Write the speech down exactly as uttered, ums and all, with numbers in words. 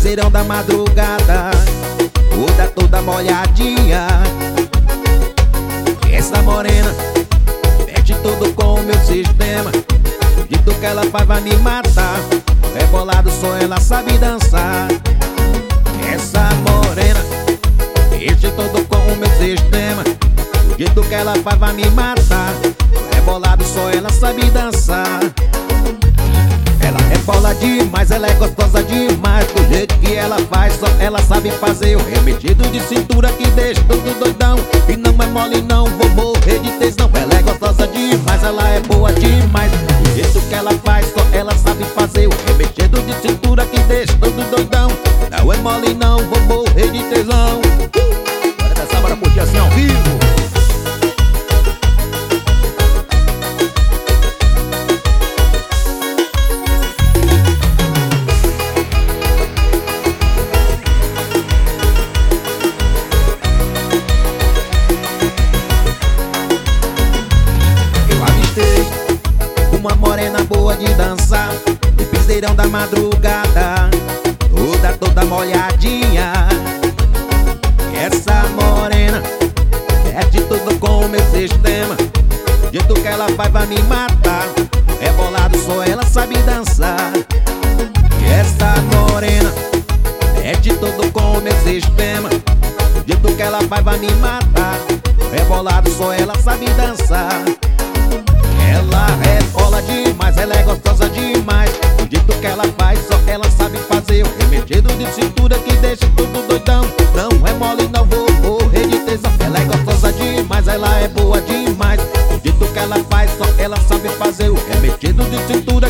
piseirão da madrugada, toda toda molhadinha. Essa morena mexe tudo com o meu sistema. O jeito que ela faz vai me matar. Rebolado só ela sabe dançar. Essa morena mexe tudo com o meu sistema. O jeito que ela faz vai me matar. Rebolado só ela sabe dançar. Ela rebola demais, ela é gostosa demais. Do jeito que ela faz, só ela sabe fazer o remetido de cintura que deixa tudo doidão. E não é mole não, vou morrer de tesão. Ela é gostosa demais, ela é boa demais. Do jeito que ela faz, só ela sabe fazer o remetido de cintura que deixa tudo doidão. Não é mole não, vou morrer de tesão. Bora dançar, bora curtir assim ao vivo. Uma morena boa de dançar, no piseirão da madrugada, toda toda molhadinha. Essa morena mete tudo com o meu sistema. O jeito que ela faz vai me matar. Rebolado só ela sabe dançar. Essa morena mete tudo com o meu sistema. O jeito que ela faz vai me matar. Rebolado só ela sabe dançar. Ela rebola demais, ela é gostosa demais. O jeito que ela faz, só ela sabe fazer o remetido de cintura que deixa tudo doidão. Não é mole não, vou morrer de tesão. Ela é gostosa demais, ela é boa demais. O jeito que ela faz, só ela sabe fazer o remetido de cintura